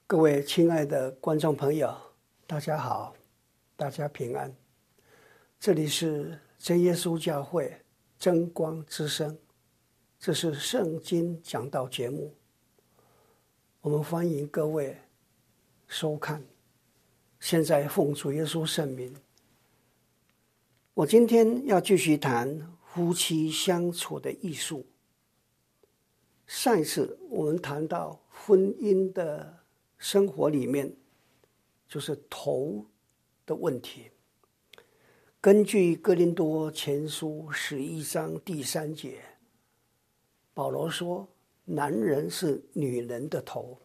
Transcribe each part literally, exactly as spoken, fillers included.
各位亲爱的观众朋友，大家好，大家平安。这里是真耶稣教会真光之声，这是圣经讲道节目。我们欢迎各位收看。现在奉主耶稣圣名，我今天要继续谈夫妻相处的艺术。上一次我们谈到婚姻的生活里面，就是头的问题。根据哥林多前书十一章第三节，保罗说，男人是女人的头。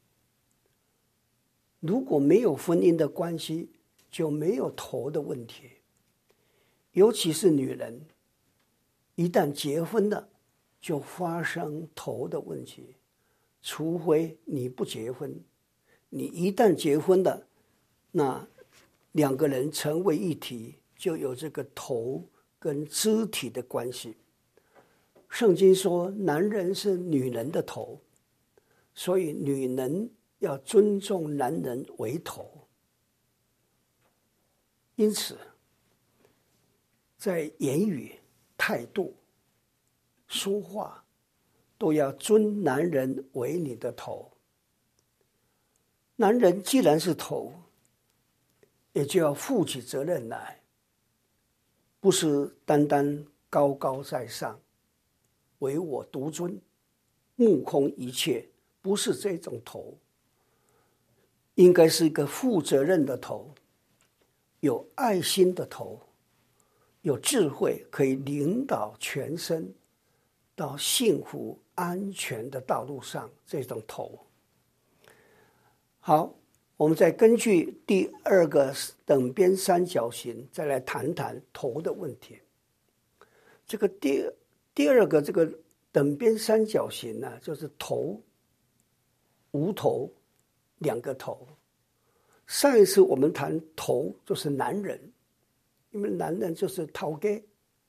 如果没有婚姻的关系，就没有头的问题。尤其是女人，一旦结婚了，就发生头的问题。除非你不结婚，你一旦结婚了，那两个人成为一体，就有这个头跟肢体的关系。圣经说，男人是女人的头，所以女人要尊重男人为头。因此，在言语、态度、说话，都要尊男人为你的头。男人既然是头，也就要负起责任来，不是单单高高在上，唯我独尊，目空一切，不是这种头。应该是一个负责任的头，有爱心的头，有智慧，可以领导全身到幸福安全的道路上，这种头。好，我们再根据第二个等边三角形再来谈谈头的问题。这个第第二个这个等边三角形呢，就是头、无头两个头。上一次我们谈头就是男人，因为男人就是头家，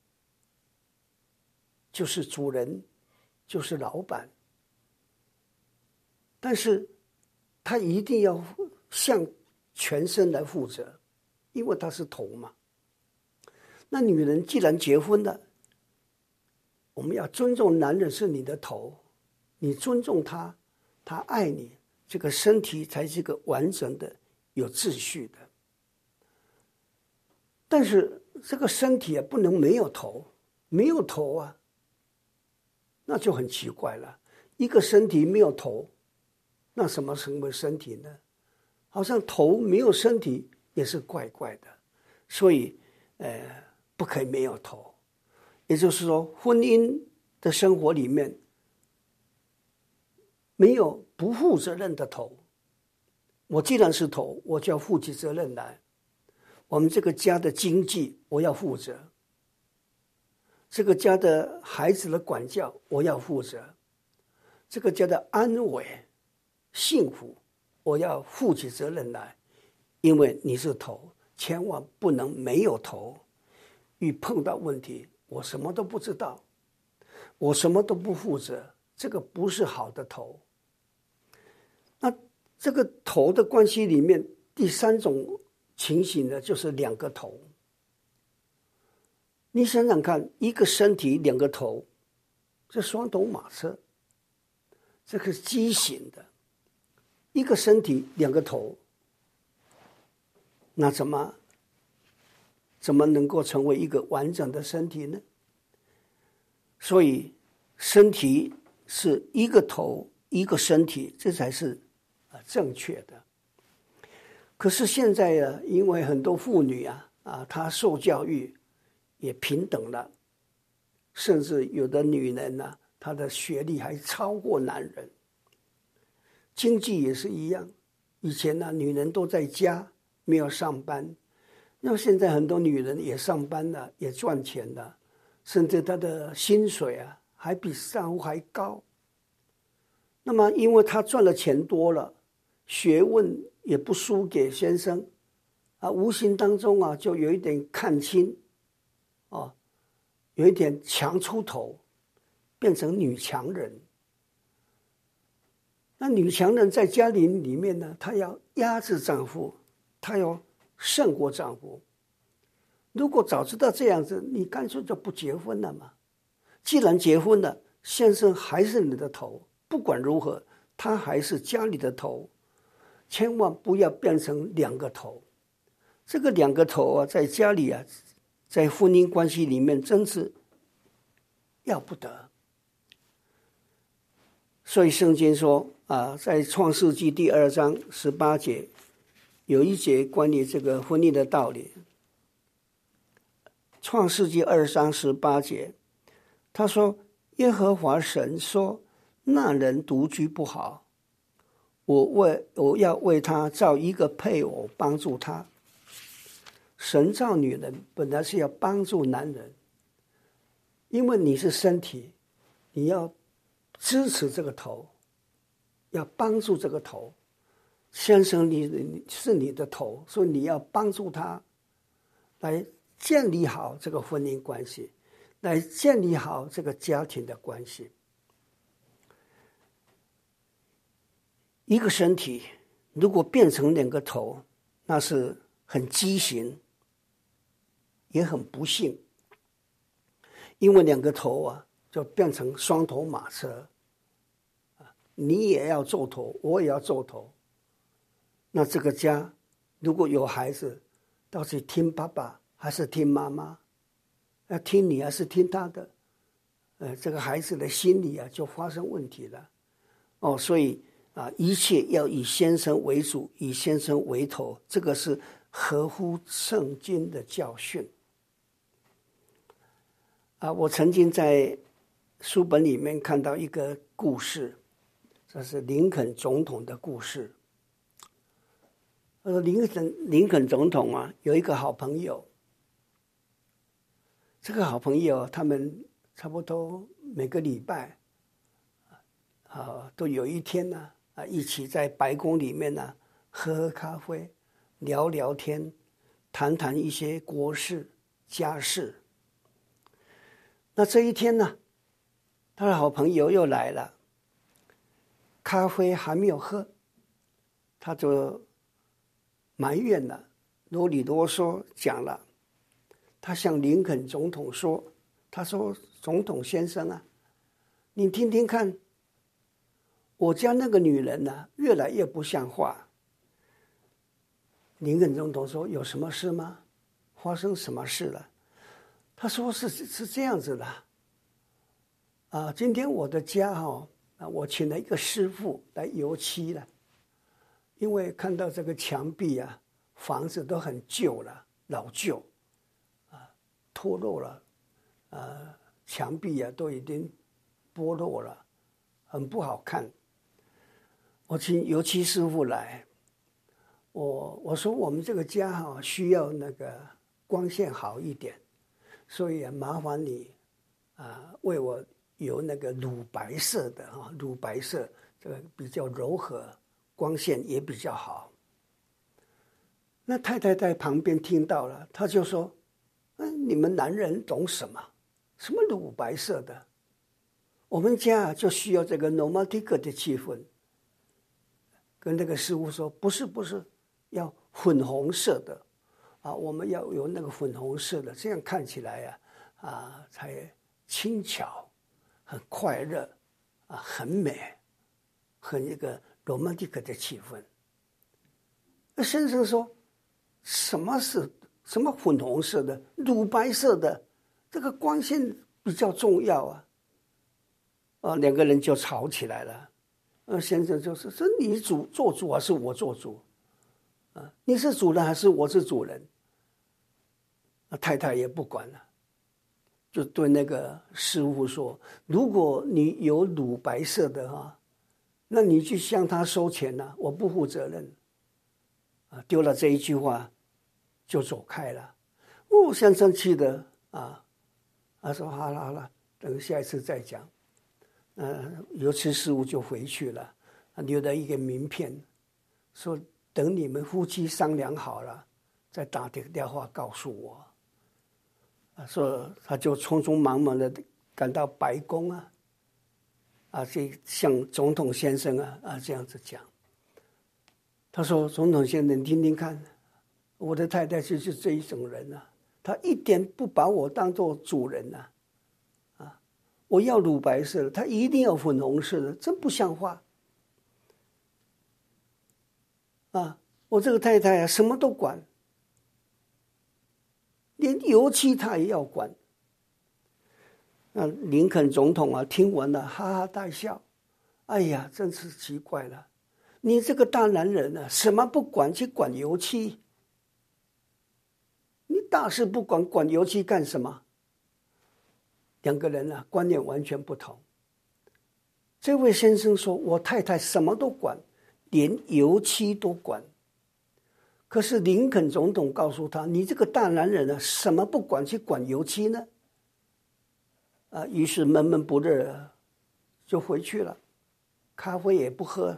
就是主人，就是老板。但是他一定要向全身来负责，因为他是头嘛。那女人既然结婚了，我们要尊重男人是你的头，你尊重他，他爱你，这个身体才是一个完整的、有秩序的。但是这个身体也不能没有头，没有头啊，那就很奇怪了。一个身体没有头，那什么成为身体呢？好像头没有身体也是怪怪的。所以呃，不可以没有头。也就是说，婚姻的生活里面没有不负责任的头。我既然是头，我就要负起责任来。我们这个家的经济我要负责，这个家的孩子的管教我要负责，这个家的安危幸福我要负起责任来。因为你是头，千万不能没有头。一碰到问题，我什么都不知道，我什么都不负责，这个不是好的头。那这个头的关系里面，第三种情形呢，就是两个头。你想想看，一个身体两个头，这双头马车，这个是畸形的。一个身体两个头，那怎么怎么能够成为一个完整的身体呢？所以身体是一个头一个身体，这才是正确的。可是现在呢，因为很多妇女啊啊，她受教育也平等了，甚至有的女人呢、啊，她的学历还超过男人。经济也是一样，以前呢、啊，女人都在家没有上班，那现在很多女人也上班了，也赚钱了，甚至她的薪水啊还比丈夫还高。那么因为她赚了钱多了，学问也不输给先生啊，无形当中啊就有一点看清啊，有一点强出头，变成女强人。 那女强人在家里里面呢，她要压制丈夫，她要胜过丈夫。如果早知道这样子，你干脆就不结婚了嘛。既然结婚了，先生还是你的头，不管如何，他还是家里的头，千万不要变成两个头。这个两个头啊，在家里啊，在婚姻关系里面真是要不得。所以圣经说啊，在创世纪第二章十八节有一节关于这个婚姻的道理。创世纪二章十八节，他说：“耶和华神说，那人独居不好，我为我要为他造一个配偶帮助他。”神造女人本来是要帮助男人，因为你是身体，你要支持这个头，要帮助这个头。先生你，你是你的头，所以你要帮助他来建立好这个婚姻关系，来建立好这个家庭的关系。一个身体如果变成两个头，那是很畸形，也很不幸。因为两个头啊，就变成双头马车，你也要做头，我也要做头。那这个家如果有孩子，到底听爸爸还是听妈妈？要听你还是听他的？呃，这个孩子的心理啊，就发生问题了。哦，所以啊，一切要以先生为主，以先生为头，这个是合乎圣经的教训。啊，我曾经在书本里面看到一个故事，这是林肯总统的故事。呃，林肯林肯总统啊，有一个好朋友。这个好朋友，他们差不多每个礼拜啊，都有一天呢啊，一起在白宫里面呢喝喝咖啡，聊聊天，谈谈一些国事家事。那这一天呢，他的好朋友又来了，咖啡还没有喝，他就埋怨了，啰里啰嗦讲了。他向林肯总统说：“他说，总统先生啊，你听听看，我家那个女人呢、啊，越来越不像话。”林肯总统说：“有什么事吗？发生什么事了？”他说是：“是是这样子的，啊，今天我的家哈、哦，啊，我请了一个师傅来油漆了，因为看到这个墙壁啊，房子都很旧了，老旧。”脱落了，呃，墙壁啊都已经剥落了，很不好看。我请油漆师傅来，我我说我们这个家哈、啊、需要那个光线好一点，所以麻烦你啊、呃、为我有那个乳白色的哈、啊、乳白色，这个比较柔和，光线也比较好。那太太在旁边听到了，她就说。你们男人懂什么？什么乳白色的？我们家就需要这个 romantic 的气氛。跟那个师傅说，不是不是，要粉红色的啊，我们要有那个粉红色的，这样看起来啊啊才轻巧，很快乐啊，很美，很一个 romantic 的气氛。那先生说，什么是？什么粉红色的、乳白色的，这个光线比较重要啊！啊，两个人就吵起来了。呃，先生就是说：“你主做主还是我做主？啊，你是主人还是我是主人？”那太太也不管了，就对那个师傅说：“如果你有乳白色的哈，那你去向他收钱了、啊，我不负责任。”啊，丢了这一句话。就走开了，我先生气的啊，他说好了好了，等下一次再讲。呃，油漆师傅就回去了，留了一个名片，说等你们夫妻商量好了，再打这个电话告诉我。啊，说他就匆匆忙忙的赶到白宫啊， 啊，这向总统先生啊啊这样子讲。他说：“总统先生，你听听看，我的太太就是这一种人啊，她一点不把我当做主人呐、啊，啊，我要乳白色的，她一定要粉红色的，真不像话。啊，我这个太太啊，什么都管，连油漆她也要管。”那林肯总统啊，听完了哈哈大笑，哎呀，真是奇怪了。你这个大男人啊，什么不管去管油漆？你大事不管，管油漆干什么？两个人啊，观念完全不同。这位先生说：“我太太什么都管，连油漆都管。”可是林肯总统告诉他：“你这个大男人啊，什么不管去管油漆呢？”啊，于是闷闷不乐，就回去了，咖啡也不喝。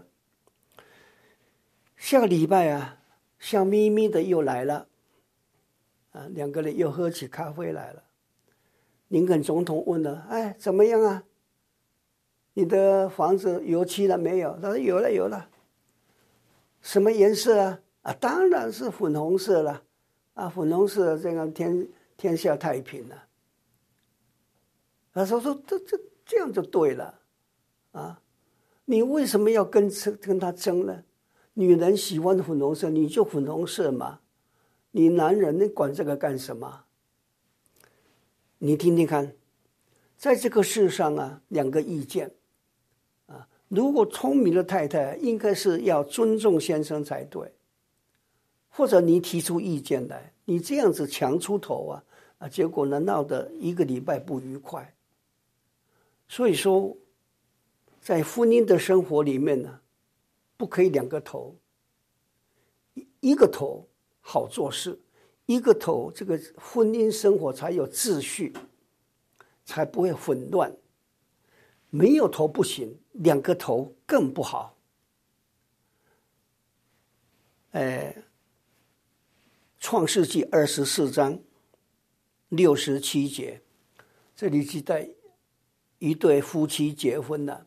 下个礼拜啊，笑眯眯的又来了，啊，两个人又喝起咖啡来了。林肯总统问了：“哎，怎么样啊？你的房子油漆了没有？”他说：“有了，有了。”什么颜色啊？啊，当然是粉红色了。啊，粉红色这样天天下太平了。他说：“说这这这样就对了，啊，你为什么要跟跟他争呢？女人喜欢粉红色，你就粉红色嘛。你男人你管这个干什么？你听听看，在这个世上啊，两个意见，啊，如果聪明的太太应该是要尊重先生才对，或者你提出意见来，你这样子强出头啊，啊，结果呢闹得一个礼拜不愉快。”所以说，在婚姻的生活里面呢，不可以两个头，一个头好做事，一个头这个婚姻生活才有秩序，才不会混乱。没有头不行，两个头更不好。哎，创世纪二十四章六十七节，这里记载一对夫妻结婚了，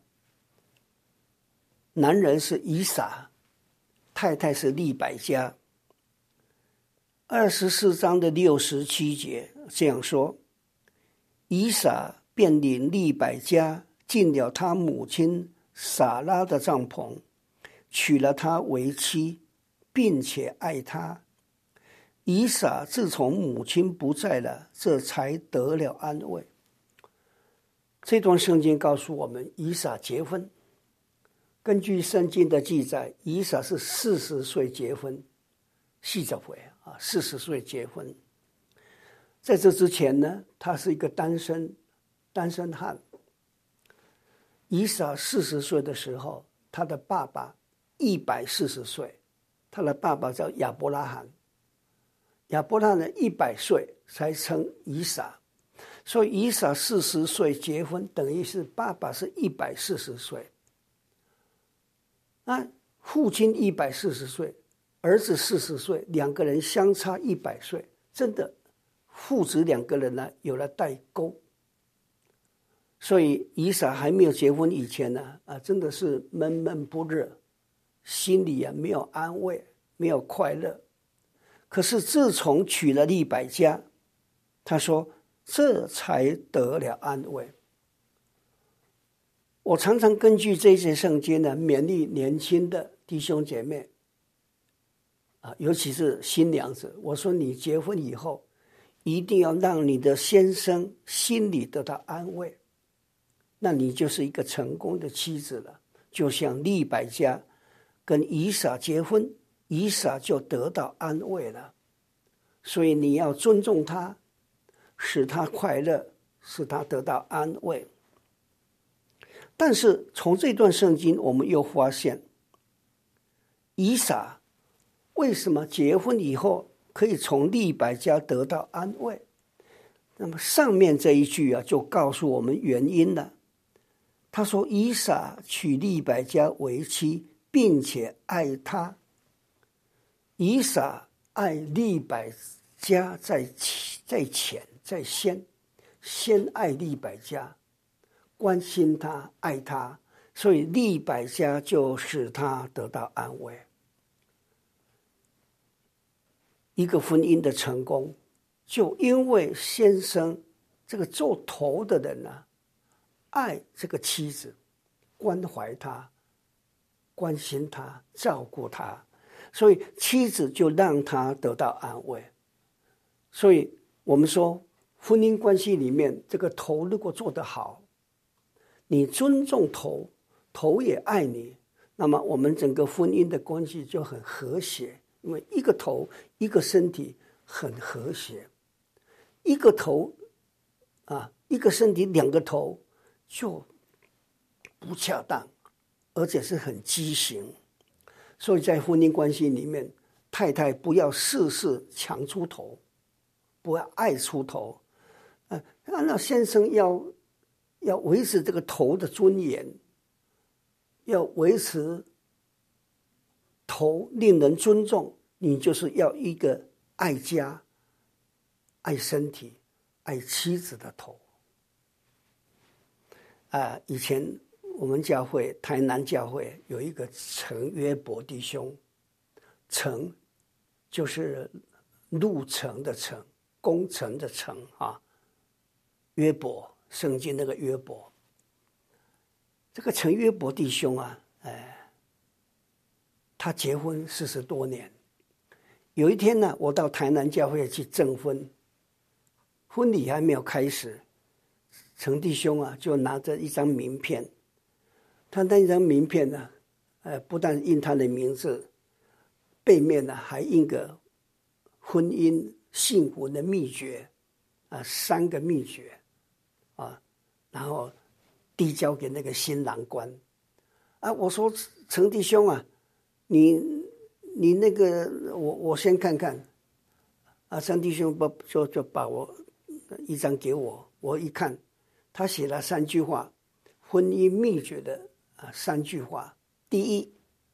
男人是以撒，太太是利百加。二十四章的六十七节这样说：以撒便领利百加进了他母亲撒拉的帐篷，娶了她为妻，并且爱她。以撒自从母亲不在了，这才得了安慰。这段圣经告诉我们，以撒结婚。根据圣经的记载，以撒是四十岁结婚，四十岁啊，四十岁结婚。在这之前呢，他是一个单身单身汉。以撒四十岁的时候，他的爸爸一百四十岁，他的爸爸叫亚伯拉罕。亚伯拉罕呢一百岁才称以撒。所以以撒四十岁结婚，等于是爸爸是一百四十岁。那父亲一百四十岁，儿子四十岁，两个人相差一百岁，真的父子两个人呢有了代沟。所以以撒还没有结婚以前呢，啊，真的是闷闷不乐，心里啊没有安慰，没有快乐。可是自从娶了利百加，他说这才得了安慰。我常常根据这些圣经呢，勉励年轻的弟兄姐妹，啊，尤其是新娘子。我说你结婚以后，一定要让你的先生心里得到安慰，那你就是一个成功的妻子了。就像利百加跟以撒结婚，以撒就得到安慰了。所以你要尊重他，使他快乐，使他得到安慰。但是从这段圣经我们又发现，以撒为什么结婚以后可以从利百加得到安慰？那么上面这一句啊，就告诉我们原因了。他说以撒娶利百加为妻，并且爱她。以撒爱利百加在在前在先，先爱利百加。 关心他，爱他，所以利百加就使他得到安慰。一个婚姻的成功，就因为先生这个做头的人呢、啊，爱这个妻子，关怀他，关心他，照顾他，所以妻子就让他得到安慰。所以我们说，婚姻关系里面，这个头如果做得好，你尊重头，头也爱你，那么我们整个婚姻的关系就很和谐。因为一个头一个身体很和谐，一个头啊，一个身体两个头就不恰当，而且是很畸形。所以在婚姻关系里面，太太不要事事强出头，不要爱出头，啊，那先生要要维持这个头的尊严，要维持头令人尊重，你就是要一个爱家、爱身体、爱妻子的头。啊，以前我们教会台南教会有一个陈约伯弟兄，陈就是路程的程，工程的程啊，约伯，圣经那个约伯。这个陈约伯弟兄啊，哎，他结婚四十多年。有一天呢，我到台南教会去证婚，婚礼还没有开始，陈弟兄啊就拿着一张名片，他那张名片呢，呃，不但印他的名字，背面呢还印个婚姻幸福的秘诀，啊，三个秘诀，啊，然后递交给那个新郎官，啊，我说陈弟兄啊，你。你那个，我我先看看，啊，陈弟兄不就就把我一张给我，我一看，他写了三句话，婚姻秘诀的啊三句话。第一，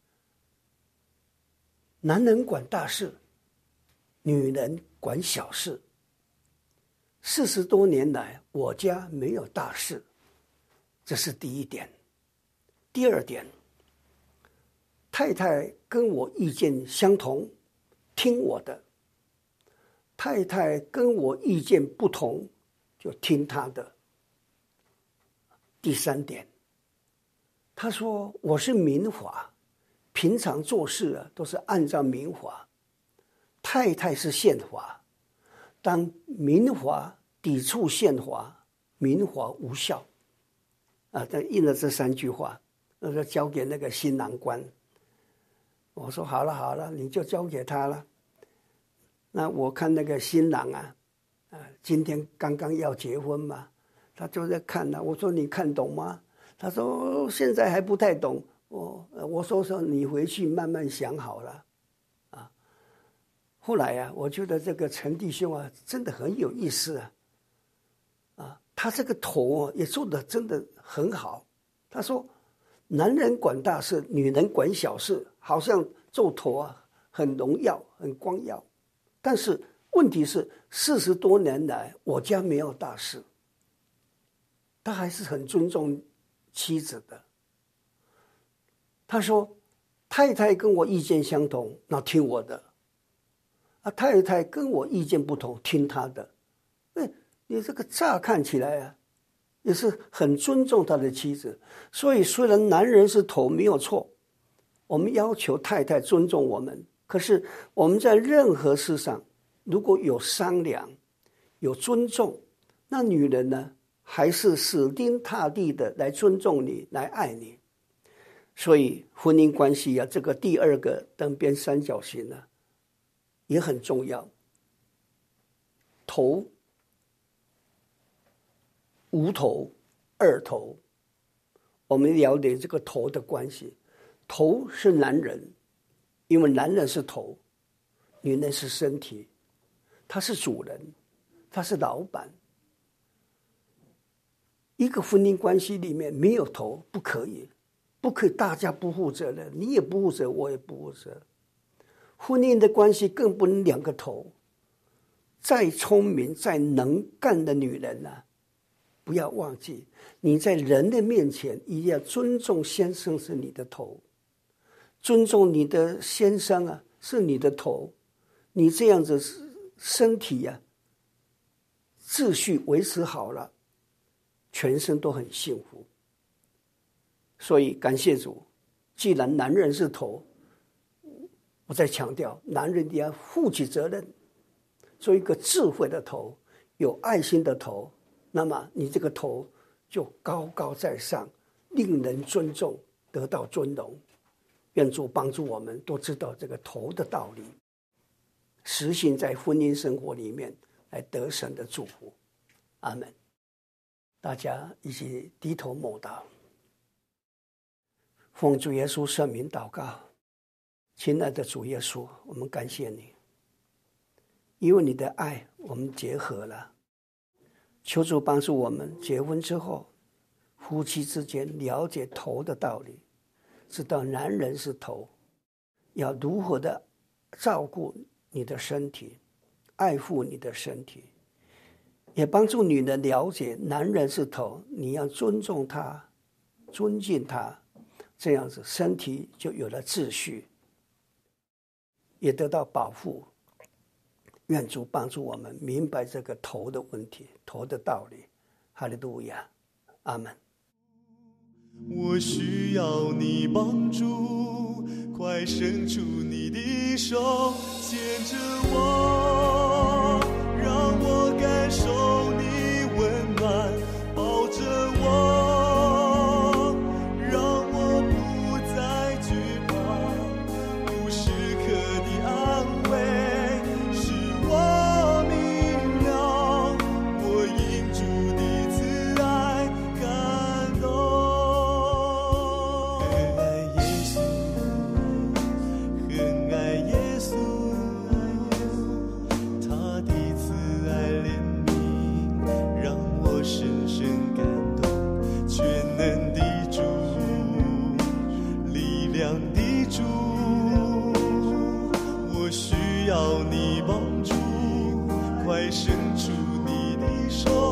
男人管大事，女人管小事。四十多年来，我家没有大事，这是第一点。第二点。太太跟我意见相同，听我的；太太跟我意见不同，就听她的。第三点，他说我是民法，平常做事啊都是按照民法，太太是宪法，当民法抵触宪法，民法无效。啊，他印了这三句话，那就交给那个新郎官。我说好了好了，你就交给他了。那我看那个新郎啊，啊，今天刚刚要结婚嘛，他就在看呢、啊。我说你看懂吗？他说现在还不太懂。我我说说你回去慢慢想好了，啊。后来啊，我觉得这个陈弟兄啊，真的很有意思啊，啊，他这个头也做得真的很好。他说。男人管大事，女人管小事，好像做头啊很荣耀很光耀，但是问题是四十多年来我家没有大事，他还是很尊重妻子的。他说太太跟我意见相同，那听我的，啊，太太跟我意见不同，听他的。哎，你这个乍看起来啊也是很尊重他的妻子。所以虽然男人是头没有错，我们要求太太尊重我们，可是我们在任何事上如果有商量有尊重，那女人呢还是死钉踏地的来尊重你，来爱你。所以婚姻关系啊，这个第二个等边三角形呢也很重要。头无头二头，我们了解这个头的关系。头是男人，因为男人是头，女人是身体，他是主人，他是老板。一个婚姻关系里面没有头不可以，不可以大家不负责任，你也不负责，我也不负责。婚姻的关系更不能两个头，再聪明再能干的女人啊， 不要忘记，你在人的面前一定要尊重先生是你的头，尊重你的先生啊是你的头，你这样子身体啊秩序维持好了，全身都很幸福。所以感谢主，既然男人是头，我再强调，男人一定要负起责任，做一个智慧的头，有爱心的头，那么你这个头就高高在上，令人尊重，得到尊荣。愿主帮助我们都知道这个头的道理，实行在婚姻生活里面，来得神的祝福。阿们。大家一起低头默祷，奉主耶稣圣名祷告。亲爱的主耶稣，我们感谢你，因为你的爱我们结合了。求主帮助我们结婚之后，夫妻之间了解头的道理，知道男人是头，要如何的照顾你的身体，爱护你的身体，也帮助女人了解男人是头，你要尊重他，尊敬他，这样子身体就有了秩序，也得到保护。愿主帮助我们明白这个头的问题，头的道理。哈利路亚，阿们。 我需要你帮助，快伸出你的手，牵着我，让我感受你温暖，抱着我，让我不再惧怕，无时刻的安慰。要你帮助，快伸出你的手。